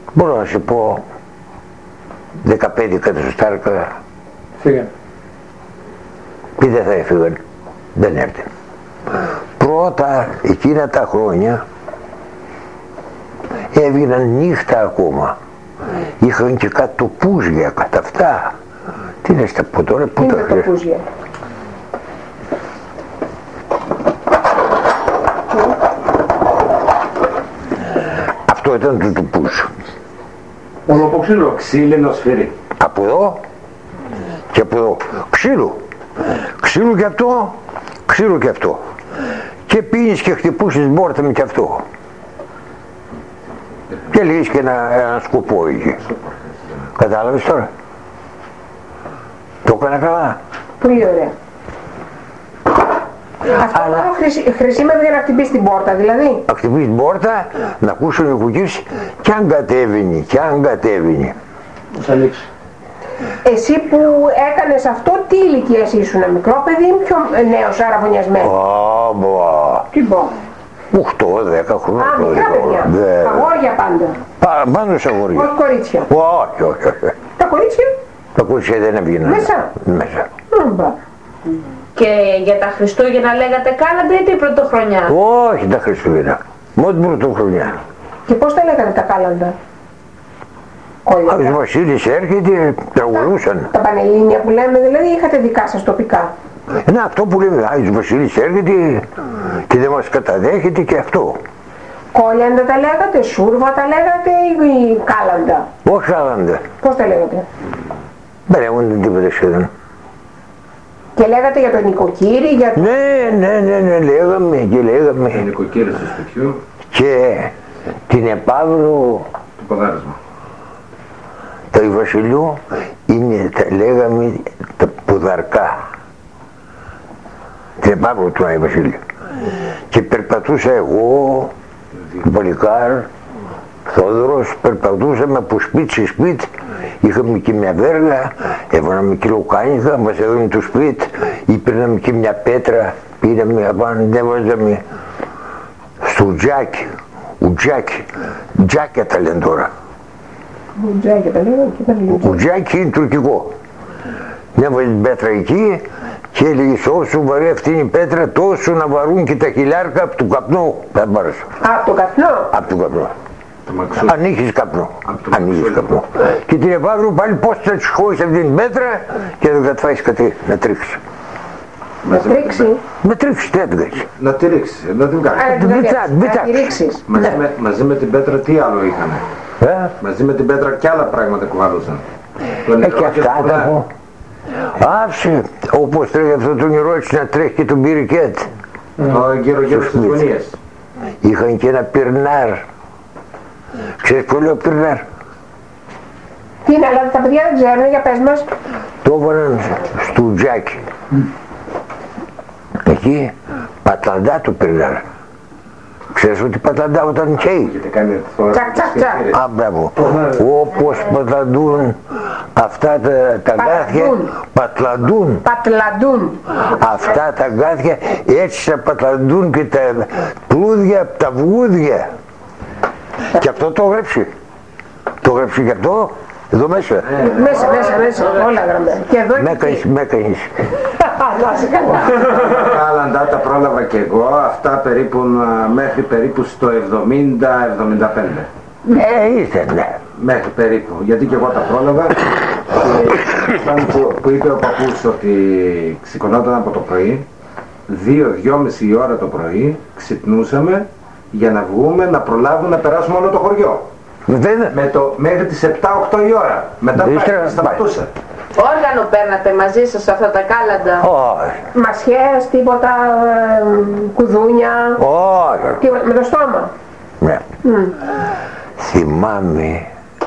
Μπορώ να σου πω 15 εκατοστάρικα. Φύγανε. Και δεν θα έφυγαν. Δεν έρθει. Πρώτα εκείνα τα χρόνια έβγαιναν νύχτα ακόμα. Είχαν και κάτω τοπούζια κατά αυτά. Τι λες τα πω τώρα, πού Τι τα είναι τα τοπούζια? Αυτό ήταν το τοπούζ. Όλο από ξύλο. Ξύλινο σφυρί. Από εδώ και από εδώ. Ξύλο. Ξύλο και αυτό, ξύλο και αυτό. Και πίνεις και χτυπούσεις μπόρτα με και αυτό. Και λύσεις και ένα σκοπό εκεί. Κατάλαβες τώρα? Το έκανα καλά. Πολύ ωραία. Αυτό Αλλά... χρησιμεύει να χτυπήσει την πόρτα, δηλαδή. Να χτυπήσει την πόρτα, να ακούσουν οι κουκκίς και αν κατέβαινε, και αν κατέβαινε. Θα ανοίξει. Εσύ που έκανες αυτό, τι ηλικία ήσουν, μικρό παιδί ή πιο νέος, αραβωνιασμένος? Τι πω? 8-10 χρόνια. Α, μικρά παιδιά. Αγόρια πάντα. Πάνω σε αγόρια. Όχι κορίτσια. Όχι. Τα κορίτσια? Τα κορίτσια δεν έβγαιναν. Μέσα. Και για τα Χριστούγεννα λέγατε κάλαντα ή την πρωτοχρονιά? Όχι τα Χριστούγεννα. Μόνο την πρωτοχρονιά. Και πώς τα λέγανε τα κάλαντα? Ο Βασίλης έρχεται, τραγουδούσαν. Τα πανελλήνια που λέμε, δηλαδή, είχατε δικά σας τοπικά? Ναι, αυτό που λέμε, ο Βασίλης έρχεται και δεν μας καταδέχεται και αυτό. Κόλιαντα τα λέγατε, σούρβα τα λέγατε ή κάλαντα? Όχι κάλαντα. Πώς τα λέγατε? Δεν λέγονταν τίποτα σχεδόν. Και λέγατε για τον νοικοκύρη, για τον... Ναι, λέγαμε και λέγαμε. Το νοικοκύρη του σπιτιού. Και την επαύρο... Το ποδάρισμα. Το Βασιλιού είναι, λέγαμε, τα ποδαρκά. Την επαύρο του Άγιου Βασιλείου. Και περπατούσα εγώ, ο Πολυκάρ, Θόδωρος, περπατούσαμε από σπίτι σε σπίτι. Είχαμε και μια βέργα, έβαλαμε και λουκάνικα, μας έδωνε το σπίτι, πήραμε και μια πέτρα, πήραμε απάνω, έβαζαμε στο τζάκι, τζάκια τα λένε τώρα. Ουτζάκια τα λέγανε και ήταν λίγο. Ουτζάκι είναι τουρκικό. Έβαζε την πέτρα εκεί και έλεγες όσο βαρύ αυτή είναι η πέτρα, τόσο να βαρούν και τα χιλιάρκα από του καπνού. Από τον καπνό? Από τον καπνό. Αν είχες καπνό. Και την επαύρο πάλι πώς θα τους χώσεις αυτή την πέτρα και δεν θα τη φάεις να τρίξει. Να τρίξει? Να τρίξει, τι έτυγες. Να τη ρίξεις, να την κάνεις. Να τη ρίξεις. Μαζί με την πέτρα τι άλλο είχανε? Μαζί με την πέτρα και άλλα πράγματα κουβαλούσαν. Και αυτά τα πω. Άφησε, όπως τρέχει αυτό το νερό έτσι να τρέχει και τον πυρικέτ. Γύρω στις γωνίες. Είχαν και ένα πυρνάρ. Ξέρεις που λέει ο πυρνάρ? Τι είναι, αλλά τα παιδιά δεν ξέρουν, για πες μας. Το έβαλαν στο τζάκι. Εκεί πατλαντά το πυρνάρ. Ξέρεις ότι πατλαντά όταν καίει? Τσακ. Α, μπράβο. Όπως πατλαντούν αυτά τα γάθια, πατλαντούν αυτά τα γάθια, έτσι θα πατλαντούν και τα πλούδια από τα βούδια. Και αυτό το έγραψε. Το έγραψε και αυτό, εδώ μέσα. Μέσα, όλα γραμμένα. Και εδώ και με έκανες. Κάλαντα τα πρόλαβα και εγώ, αυτά περίπου μέχρι περίπου στο 70-75. Ήτανε. Μέχρι περίπου, γιατί και εγώ τα πρόλαβα. Και που είπε ο παππούς ότι σηκωνόταν από το πρωί, 2-2,5 ώρα το πρωί, ξυπνούσαμε για να βγούμε, να προλάβουμε να περάσουμε όλο το χωριό. Μέχρι τις 7-8 η ώρα. Μετά σταματούσε. Όργανο παίρνατε μαζί σας αυτά τα κάλαντα? Όχι. Μασιές, τίποτα, κουδούνια? Όχι. Με το στόμα? Ναι. Θυμάμαι,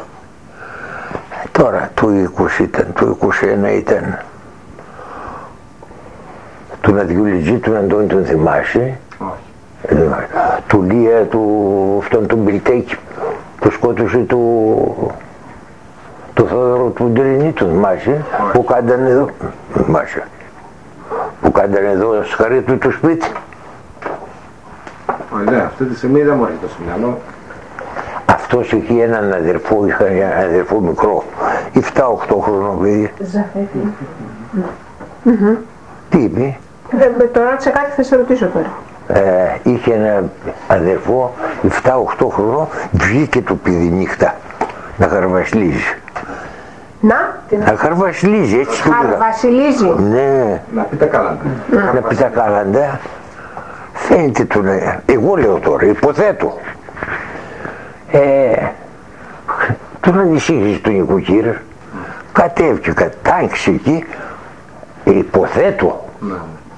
τώρα το 20 ήταν, το 21 ήταν, του Ναδιουλιτζή, του Αντώνη τον θυμάσαι? Του Λία, αυτόν τον Μπιλτέκη που σκότωσε το Θόδωρο του Ντελινή, τον θυμάσαι? Που κάνταν εδώ, θυμάσαι? Που κάνταν εδώ σχαρί του το σπίτι. Ναι, αυτή τη στιγμή δεν μου έρχεται στο μυαλό. αυτός είχε έναν αδερφό, είχα ένα αδερφό μικρό, 7-8 χρονών παιδί. Ζαφέφη. Τι είπε? Τώρα ρώτησα κάτι, θα σε ρωτήσω τώρα. Είχε ένα αδερφό 7-8 χρονών, βγήκε το παιδί νύχτα να χαρβασιλίζει. Να χαρβασιλίζει, έτσι το λέγα. Χαρβασιλίζει. Ναι, Να πει τα κάλαντα. να πει τα κάλαντα. Φαίνεται τον, εγώ λέω τώρα, υποθέτω. Τον ανησύχησε τον νοικοκύριο, κατέβηκε, κατάγγιξε εκεί, υποθέτω. Ναι.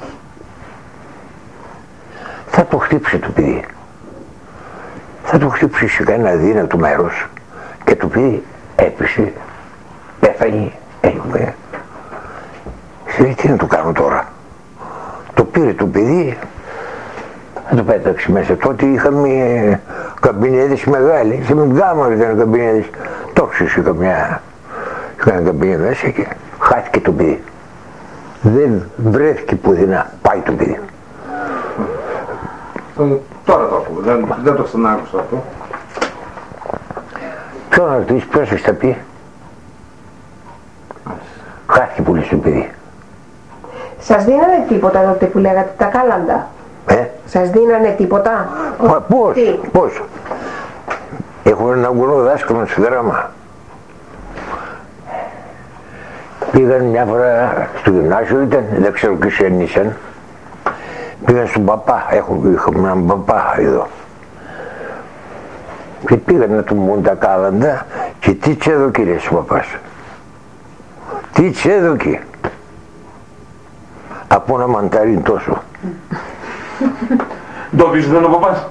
Θα το χτύψει το παιδί. Θα το χτύψει σε κανένα αδύνατο μέρος και το παιδί έπεσε, πέθανε, έγινε. Λέει, τι να το κάνω τώρα? Το πήρε το παιδί, θα το πέταξε μέσα. Τότε είχαμε καμπινέδες μεγάλοι, σε γκάμα ήταν καμπινέδες. Τόξος είχα μια καμπινέ μέσα και χάθηκε το παιδί. Δεν βρέθηκε πουθενά, πάει το παιδί. Τώρα το ακούω, δεν το ξανάκουσα αυτό. Ποιο να ρωτήσεις, ποιος θα στα πει? Χάθηκε πολύ στο παιδί. Σας δίνανε τίποτα τότε που λέγατε τα κάλαντα? Σας δίνανε τίποτα? Πώς? Έχω έναν αγγλό δάσκαλο στο δράμα. Πήγαν μια φορά στο γυμνάσιο, ήταν, δεν ξέρω ποιος ήσαν. Πήγαν στον παπά, είχαμε έναν παπά εδώ. Και πήγαν να του μουν τα κάλαντα και τι τσέδωκε λες ο παπάς. Τι τσέδωκε. Από ένα μαντάρι τόσο. Το πεις δεν είναι ο παπάς?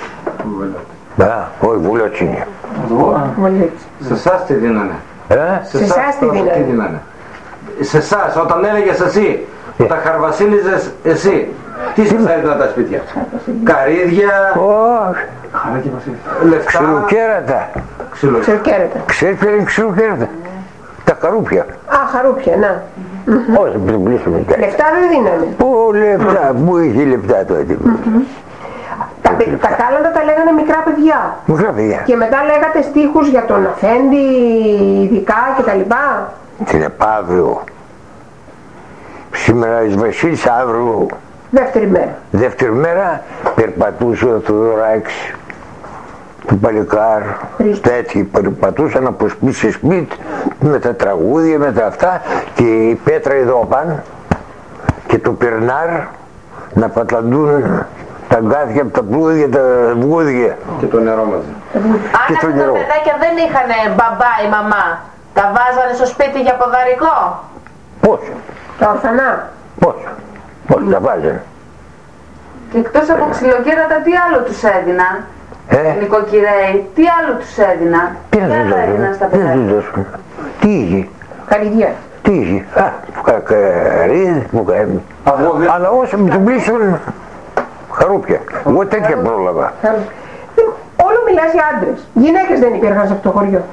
Όχι, βουλιός είναι. Σε εσάς τι δίνανε? Σε εσάς τι δίνανε? Σε εσάς, όταν έλεγες εσύ, τα χαρβασίλιζες εσύ, τι σας έδιναν τα σπίτια? Καρύδια, Όχι. λεφτά, Ξυλοκέρατα. Ξερκέρετε. Ξέρεις ποια είναι ξυλοκέρατα? Τα χαρούπια. Α, χαρούπια, να. Όχι, δεν πλήσαμε. Λεφτά δεν δίνανε. Πού λεπτά, πού είχε λεπτά τότε. Τα κάλαντα τα λέγανε μικρά παιδιά. Μικρά παιδιά. Και μετά λέγατε στίχους για τον αφέντη, ειδικά κτλ. Την επαύριο. Σήμερα εις Βασίλης, αύριο. Δεύτερη μέρα. Δεύτερη μέρα περπατούσε ο Θοδωράκης, του παλικάρ, τέτοιοι περπατούσαν από σπίτι σε σπίτι με τα τραγούδια, με τα αυτά και η Πέτρα εδώ πάνω και το Περνάρ να πατλαντούν τα γκάθια από τα πλούδια, τα βούδια. και το νερό μαζί. Αν αυτά τα παιδάκια δεν είχαν μπαμπά ή μαμά, τα βάζανε στο σπίτι για ποδαρικό? Πώς, Τα ορφανά. πώς τα βάζανε. Και εκτός από ξυλοκέρατα τι άλλο τους έδιναν? Νοικοκυρέοι, τι άλλο τους έδιναν? Τι να τους έδιναν στα δώσουν, τι να παιδάκια? τους δώσουν. Τι είχε, Καρυδιά. τι είχε, καρύδι, αλλά όσο με τον πλήσουν χαρούπια. Εγώ τέτοια πρόλαβα. Όλο μιλάς για άντρες. Γυναίκες δεν υπήρχαν σε αυτό το χωριό.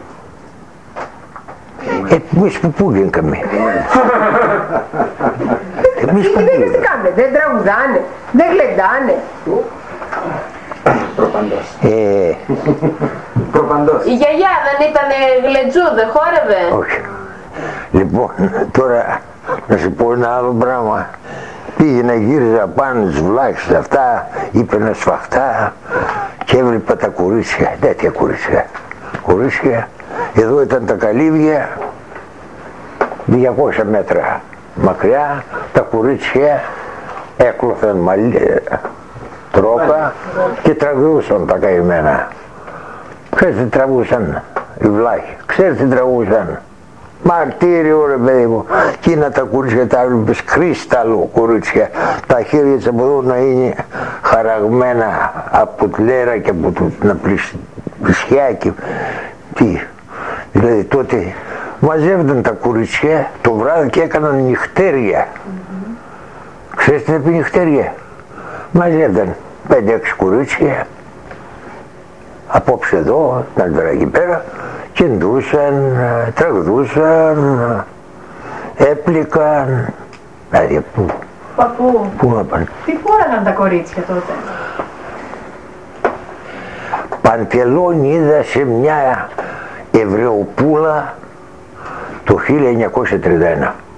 Εμείς που πήγαμε. Οι γυναίκες τι κάνουν? Δεν τραγουδάνε, δεν γλεντάνε. Προπαντός. Η γιαγιά δεν ήταν γλεντζού, δεν χόρευε? Όχι. Λοιπόν, τώρα να σου πω ένα άλλο πράγμα. Πήγαινα γύριζα πάνω στις βλάχες αυτά, ήπαινα σφαχτά και έβλεπα τα κορίτσια, τέτοια κορίτσια. Κορίτσια, εδώ ήταν τα καλύβια, 200 μέτρα μακριά, τα κορίτσια έκλωθαν τρόκα και τραγουδούσαν τα καημένα. Ξέρεις τι τραγουδούσαν οι βλάχοι, ξέρεις τι τραγουδούσαν? Μαρτύριο ρε παιδί μου, εκείνα τα κορίτσια τα έβλεπες κρίσταλο κορίτσια, τα χέρια της από εδώ να είναι χαραγμένα από τη λέρα και από το να πλησιά και τι. Δηλαδή τότε μαζεύονταν τα κορίτσια το βράδυ και έκαναν νυχτέρια. Ξέρεις τι να πει νυχτέρια? Μαζεύονταν 5-6 κορίτσια απόψε εδώ, τα άλλη εκεί πέρα, και ντούσαν, τραγουδούσαν, έπληκαν, δηλαδή πού να πάνε. Τι φόραγαν τα κορίτσια τότε? παντελόνι είδα σε μια Εβραιοπούλα το 1931.